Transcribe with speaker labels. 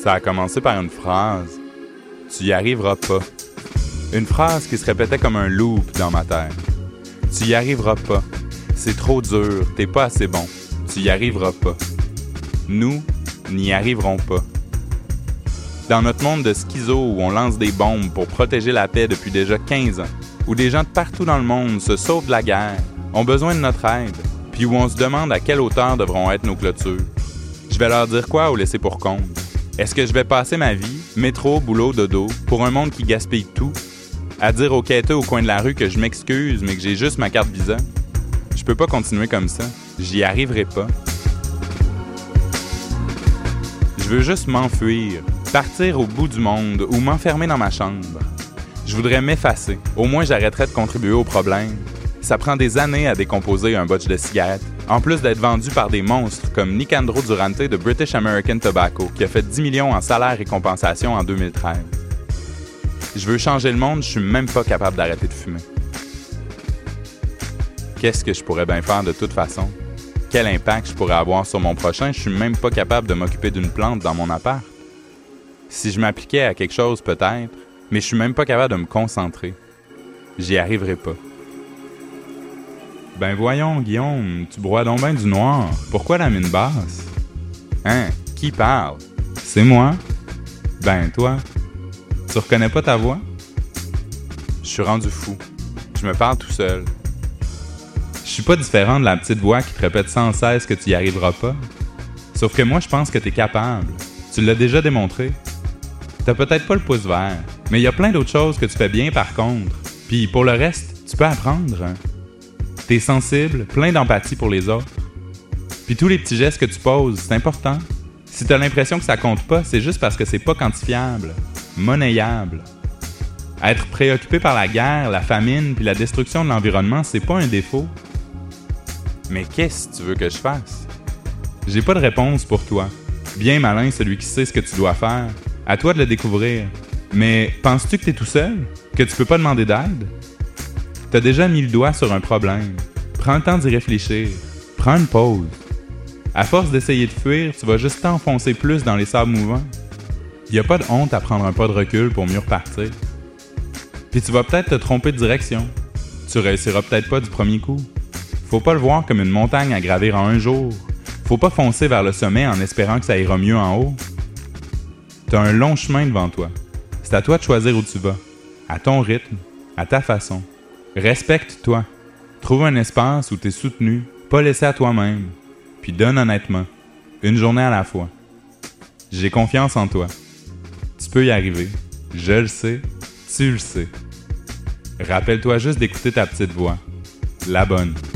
Speaker 1: Ça a commencé par une phrase. Tu y arriveras pas. Une phrase qui se répétait comme un loop dans ma tête. Tu y arriveras pas. C'est trop dur, t'es pas assez bon. Tu y arriveras pas. Nous n'y arriverons pas. Dans notre monde de schizo où on lance des bombes pour protéger la paix depuis déjà 15 ans, où des gens de partout dans le monde se sauvent de la guerre, ont besoin de notre aide, puis où on se demande à quelle hauteur devront être nos clôtures. Je vais leur dire quoi ou laisser pour compte? Est-ce que je vais passer ma vie, métro, boulot, dodo, pour un monde qui gaspille tout? À dire aux quêteux au coin de la rue que je m'excuse mais que j'ai juste ma carte Visa? Je peux pas continuer comme ça. J'y arriverai pas. Je veux juste m'enfuir, partir au bout du monde ou m'enfermer dans ma chambre. Je voudrais m'effacer. Au moins, j'arrêterais de contribuer au problème. Ça prend des années à décomposer un botch de cigarettes, en plus d'être vendu par des monstres comme Nicandro Durante de British American Tobacco, qui a fait 10 millions en salaire et compensation en 2013. Je veux changer le monde, je suis même pas capable d'arrêter de fumer. Qu'est-ce que je pourrais bien faire de toute façon? Quel impact je pourrais avoir sur mon prochain? Je suis même pas capable de m'occuper d'une plante dans mon appart. Si je m'appliquais à quelque chose, peut-être, mais je suis même pas capable de me concentrer. J'y arriverai pas. Ben voyons, Guillaume, tu broies donc ben du noir. Pourquoi la mine basse? Hein? Qui parle? C'est moi? Ben toi? Tu reconnais pas ta voix? Je suis rendu fou. Je me parle tout seul. Je suis pas différent de la petite voix qui te répète sans cesse que tu y arriveras pas. Sauf que moi, je pense que t'es capable. Tu l'as déjà démontré. T'as peut-être pas le pouce vert, mais il y a plein d'autres choses que tu fais bien par contre. Puis pour le reste, tu peux apprendre. Hein? T'es sensible, plein d'empathie pour les autres. Puis tous les petits gestes que tu poses, c'est important. Si t'as l'impression que ça compte pas, c'est juste parce que c'est pas quantifiable, monnayable. Être préoccupé par la guerre, la famine puis la destruction de l'environnement, c'est pas un défaut. Mais qu'est-ce que tu veux que je fasse? J'ai pas de réponse pour toi. Bien malin celui qui sait ce que tu dois faire. À toi de le découvrir. Mais penses-tu que t'es tout seul? Que tu peux pas demander d'aide? T'as déjà mis le doigt sur un problème. Prends le temps d'y réfléchir. Prends une pause. À force d'essayer de fuir, tu vas juste t'enfoncer plus dans les sables mouvants. Y a pas de honte à prendre un pas de recul pour mieux repartir. Puis tu vas peut-être te tromper de direction. Tu réussiras peut-être pas du premier coup. Faut pas le voir comme une montagne à gravir en un jour. Faut pas foncer vers le sommet en espérant que ça ira mieux en haut. T'as un long chemin devant toi. C'est à toi de choisir où tu vas. À ton rythme, à ta façon. Respecte-toi. Trouve un espace où t'es soutenu, pas laissé à toi-même. Puis donne honnêtement. Une journée à la fois. J'ai confiance en toi. Tu peux y arriver. Je le sais. Tu le sais. Rappelle-toi juste d'écouter ta petite voix. La bonne.